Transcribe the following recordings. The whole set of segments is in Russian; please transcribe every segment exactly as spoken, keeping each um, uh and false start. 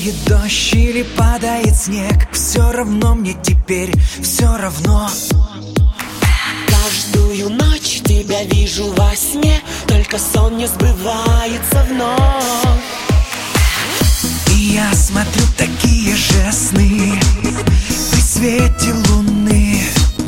Капает дождь или падает снег, все равно мне теперь, все равно. Каждую ночь тебя вижу во сне, только сон не сбывается вновь. И я смотрю такие же сны при свете луны.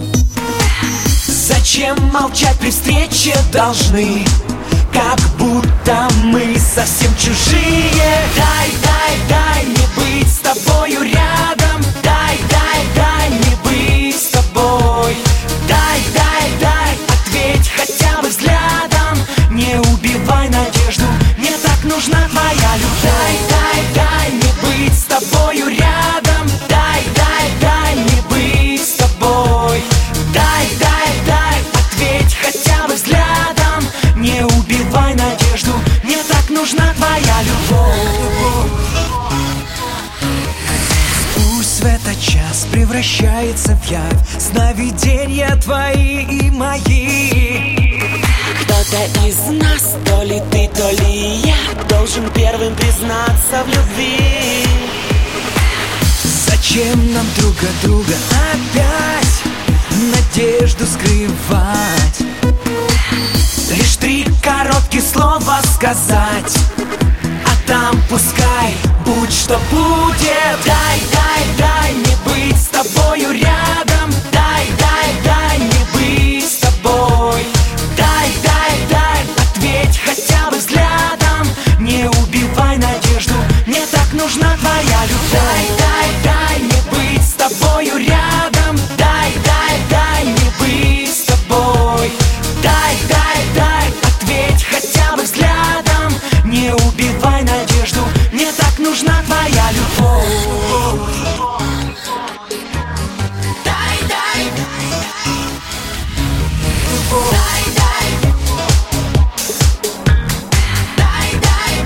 Зачем молчать при встрече должны, как будто мы совсем чужие? Дай, дай, дай мне быть с тобою рядом. Дай, дай, дай мне быть с тобой. Дай, дай, дай, ответь хотя бы взглядом. Не убивай надежду, мне так нужна твоя любовь. Дай, дай, дай мне быть с тобою рядом. Дай, дай, дай мне быть с тобой. Дай, дай, дай, ответь хотя бы взглядом. Не убивай надежду, мне так нужна твоя любовь. Пусть в этот час превращается в явь сновидения твои и мои. Кто-то из нас, то ли ты, то ли я, должен первым признаться в любви. Зачем нам друг от друга опять надежду скрывать? Лишь три коротких слова сказать, а там пускай будь что будет. Дай, дай, дай мне быть с тобою рядом. Дай, дай, дай мне быть с тобой. Дай, дай, дай, ответь хотя бы взглядом. Не убивай надежду, мне так нужна твоя любовь. Дай, дай, дай мне быть с тобою рядом. Дай, дай, дай мне быть с тобой. Дай, дай, дай, ответь хотя бы взглядом. Не убивай надежду, мне так нужна твоя любовь. Дай, дай, дай, дай, дай, дай,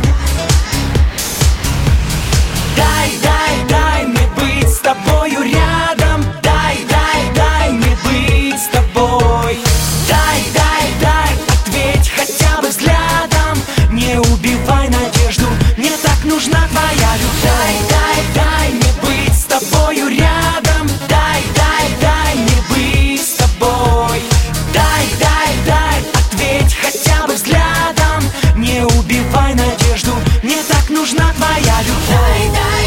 дай, дай, дай мне быть с тобою рядом. Дай, дай, дай мне быть с тобой. Дай, дай, дай, ответь хотя бы взглядом. Не убивай надежду, мне так нужна твоя любовь. Дай, дай, дай мне быть с тобою рядом. Дай, дай, дай мне быть с тобой. Дай, дай, дай, ответь хотя бы взглядом. Не убивай надежду, мне так нужна твоя любовь. Дай,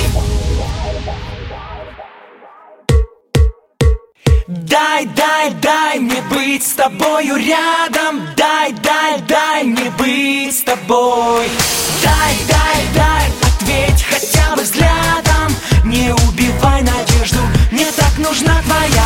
дай, дай, дай мне быть с тобою рядом. Дай, дай, дай мне быть с тобой. Дай, дай, дай, ответь хотя бы взглядом. Не убивай надежду, мне так нужна твоя